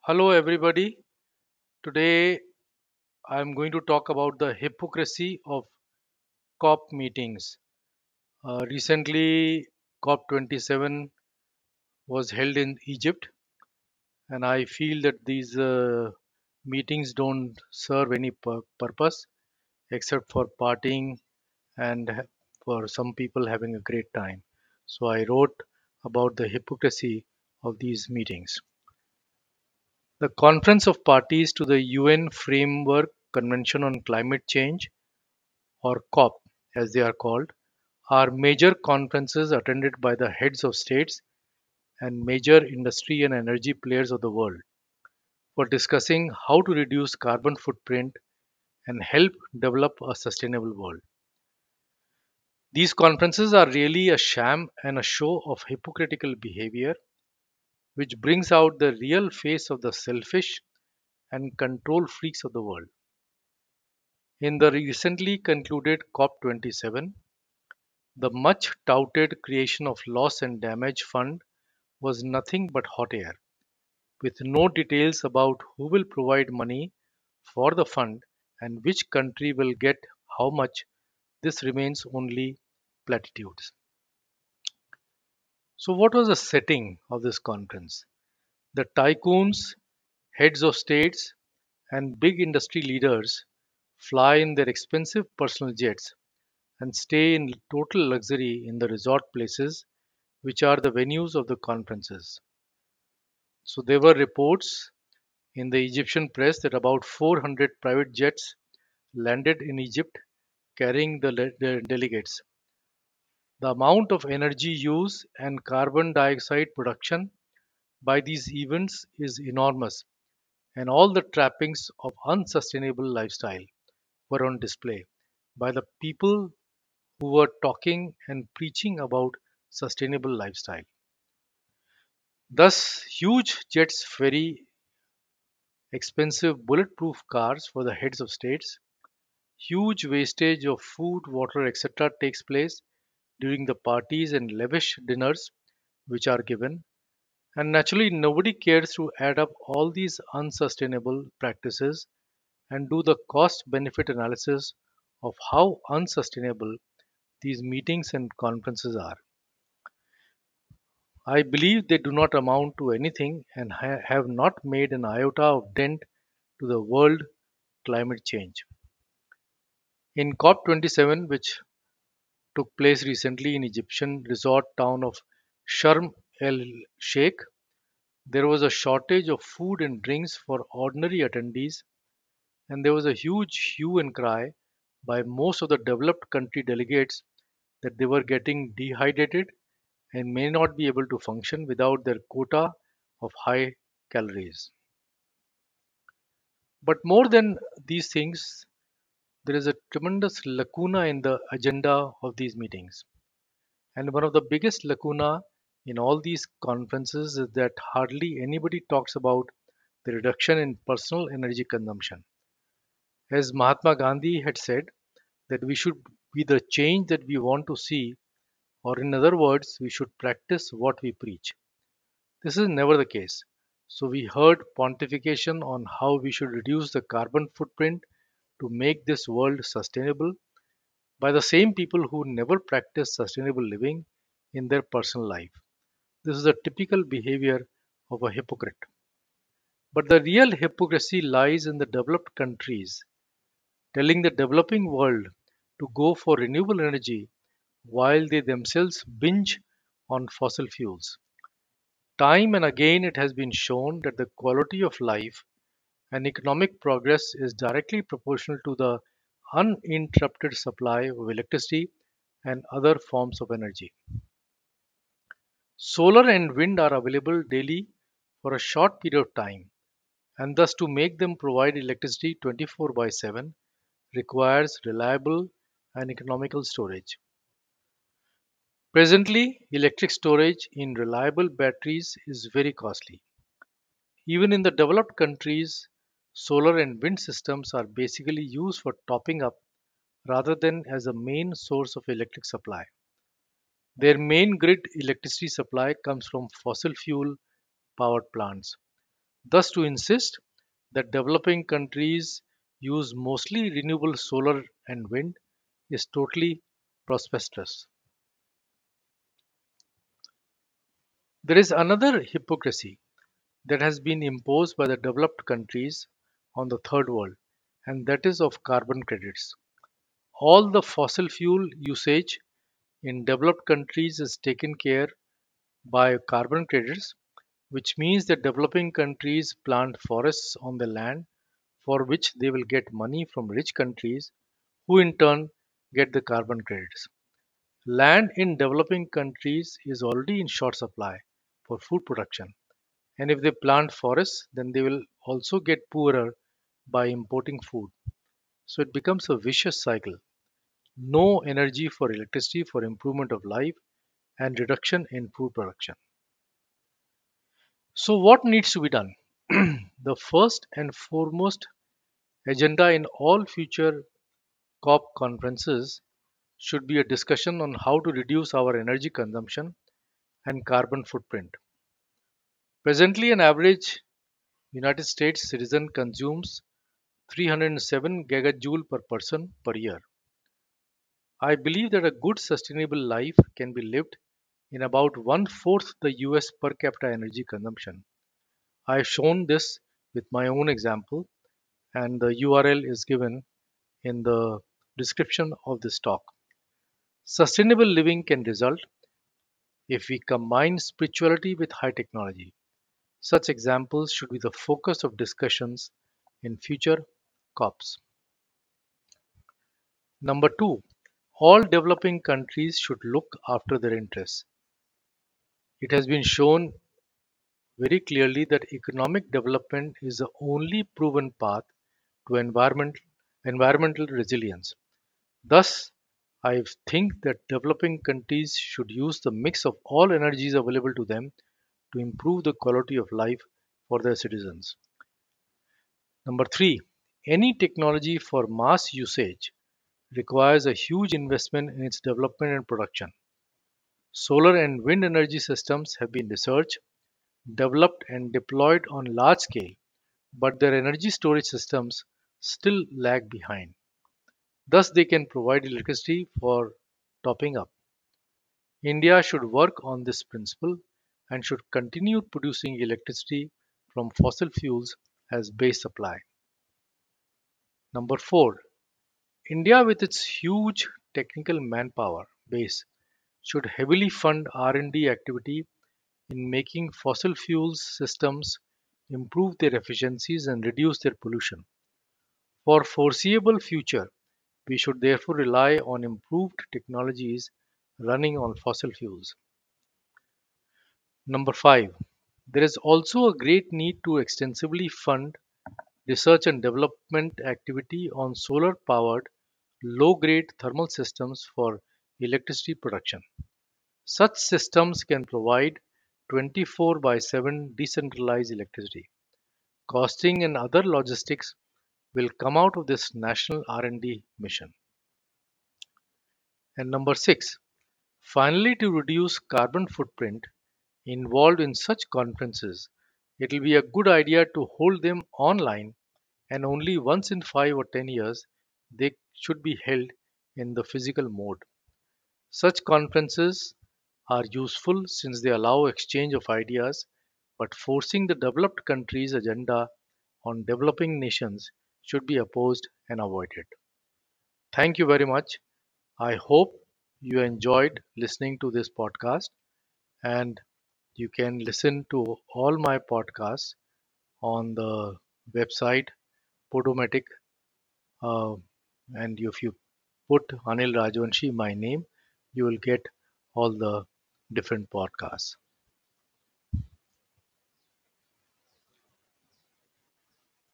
Hello, everybody. Today I'm going to talk about the hypocrisy of COP meetings. Recently, COP27 was held in Egypt, and I feel that these meetings don't serve any purpose except for partying and for some people having a great time. So I wrote about the hypocrisy of these meetings. The Conference of Parties to the UN Framework Convention on Climate Change, or COP as they are called, are major conferences attended by the heads of states and major industry and energy players of the world for discussing how to reduce carbon footprint and help develop a sustainable world. These conferences are really a sham and a show of hypocritical behavior which brings out the real face of the selfish and control freaks of the world. In the recently concluded COP27, the much touted creation of loss and damage fund was nothing but hot air, with no details about who will provide money for the fund and which country will get how much. This remains only platitudes. So, what was the setting of this conference? The tycoons, heads of states, and big industry leaders fly in their expensive personal jets and stay in total luxury in the resort places, which are the venues of the conferences. So, there were reports in the Egyptian press that about 400 private jets landed in Egypt carrying the delegates. The amount of energy use and carbon dioxide production by these events is enormous, and all the trappings of unsustainable lifestyle were on display by the people who were talking and preaching about sustainable lifestyle. Thus, huge jets ferry expensive bulletproof cars for the heads of states. Huge wastage of food, water, etc. takes place during the parties and lavish dinners which are given. And naturally, nobody cares to add up all these unsustainable practices and do the cost benefit analysis of how unsustainable these meetings and conferences are. I believe they do not amount to anything and have not made an iota of dent to the world climate change. In COP27, which took place recently in Egyptian resort town of Sharm el Sheikh, there was a shortage of food and drinks for ordinary attendees, and there was a huge hue and cry by most of the developed country delegates that they were getting dehydrated and may not be able to function without their quota of high calories. But more than these things, there is a tremendous lacuna in the agenda of these meetings. And one of the biggest lacuna in all these conferences is that hardly anybody talks about the reduction in personal energy consumption. As Mahatma Gandhi had said, that we should be the change that we want to see, or in other words, we should practice what we preach. This is never the case. So we heard pontification on how we should reduce the carbon footprint to make this world sustainable by the same people who never practice sustainable living in their personal life. This is a typical behavior of a hypocrite. But the real hypocrisy lies in the developed countries telling the developing world to go for renewable energy while they themselves binge on fossil fuels. Time and again, it has been shown that the quality of life and economic progress is directly proportional to the uninterrupted supply of electricity and other forms of energy. Solar and wind are available daily for a short period of time, and thus to make them provide electricity 24 by 7 requires reliable and economical storage. Presently, electric storage in reliable batteries is very costly. Even in the developed countries, solar and wind systems are basically used for topping up rather than as a main source of electric supply. Their main grid electricity supply comes from fossil fuel powered plants. thus to insist that developing countries use mostly renewable solar and wind is totally preposterous. There is another hypocrisy that has been imposed by the developed countries on the third world, and that is of carbon credits. All the fossil fuel usage in developed countries is taken care by carbon credits, which means that developing countries plant forests on the land for which they will get money from rich countries who in turn get the carbon credits. Land in developing countries is already in short supply for food production, and if they plant forests, then they will also get poorer by importing food. So it becomes a vicious cycle. No energy for electricity for improvement of life and reduction in food production. So, what needs to be done? The first and foremost agenda in all future COP conferences should be a discussion on how to reduce our energy consumption and carbon footprint. Presently, an average United States citizen consumes 307 gigajoule per person per year. I believe that a good sustainable life can be lived in about one fourth the US per capita energy consumption. I have shown this with my own example, and the URL is given in the description of this talk. Sustainable living can result if we combine spirituality with high technology. Such examples should be the focus of discussions in future COPs. Number two, all developing countries should look after their interests. It has been shown very clearly that economic development is the only proven path to environmental resilience. Thus, I think that developing countries should use the mix of all energies available to them to improve the quality of life for their citizens. Number three, any technology for mass usage requires a huge investment in its development and production. Solar and wind energy systems have been researched, developed, and deployed on large scale, but their energy storage systems still lag behind. Thus, they can provide electricity for topping up. India should work on this principle and should continue producing electricity from fossil fuels as base supply. Number four, India with its huge technical manpower base should heavily fund R&D activity in making fossil fuels systems improve their efficiencies and reduce their pollution. For foreseeable future, we should therefore rely on improved technologies running on fossil fuels. Number five, there is also a great need to extensively fund research and development activity on solar powered low grade thermal systems for electricity production. Such systems can provide 24 by 7 decentralized electricity. Costing and other logistics will come out of this national R&D mission. And number 6, finally to reduce carbon footprint involved in such conferences, it will be a good idea to hold them online and only once in 5 or 10 years they should be held in the physical mode. Such conferences are useful since they allow exchange of ideas, but forcing the developed countries' agenda on developing nations should be opposed and avoided. Thank you very much. I hope you enjoyed listening to this podcast, and you can listen to all my podcasts on the website Podomatic. Uh, and if you put Anil Rajvanshi, my name, you will get all the different podcasts.